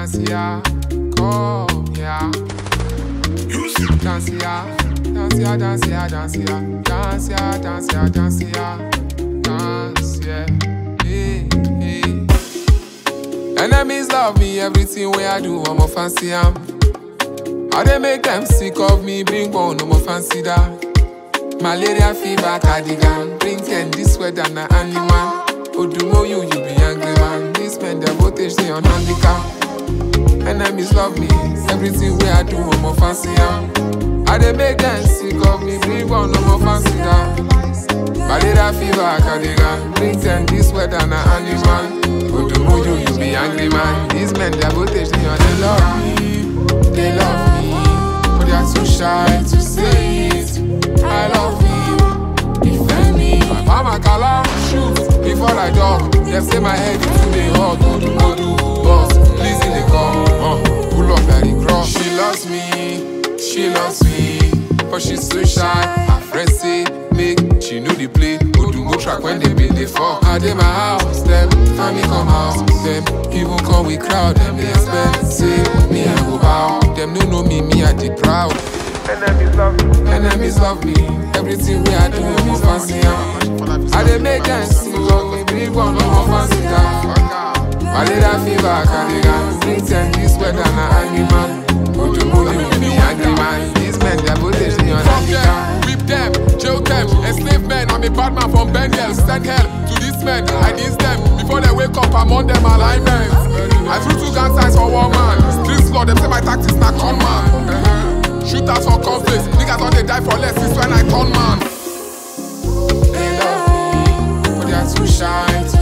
dance here, come here. Dance here, dance here, dance here, dance here, dance here, dance here, dance here, dance here. Hey, hey. Enemies love me, everything way I do, I'm a fancy am. How they make them sick of me, bring one, I'm a fancy that. Malaria fever, cardigan, bring 10, this weather, na animal. Odumo you be angry man. These men, their voltage, they on handicap. Enemies love me, everything way I do, I'm a fancy am. How they make them sick of me, bring one, I'm a fancy that. Malaria fever, cardigan, bring 10, this weather, na animal. Odumo you be angry man. These men, their voltage, they on, they love me, they love me. But they are too shy to say it. I love you, defend me. My mama call shoot before I dog. Them say my head is too big hot. Go do, boss, please in the car. Pull up at the cross. She loves me, but she's so shy. Her friends say, make she know the play. Go to go track when they build the fuck. I did my house, them family come out. Them even come with crowd. Them they expect, say me I go bow. Them no know me I the proud. Enemies love me, everything way I do, I'm a fancy. I dey make them sick of me, bring one, I'm a fancy. Malaria fever, cardigan, bring 10, this weather, na animal. Go to moon, you be angry man. These men, their voltage, they on handicap. Whip them, jail them, enslave men. I'm a bad man from Bengal. Send hell to these men, I diss them. Before they wake up, I'm on them alignment. I threw 2 gun signs for 1 man. Street law, them say my tactics not con man. Shooters for conflicts, niggas don't they die for less, it's when I turn man. They love me, but they are too shy to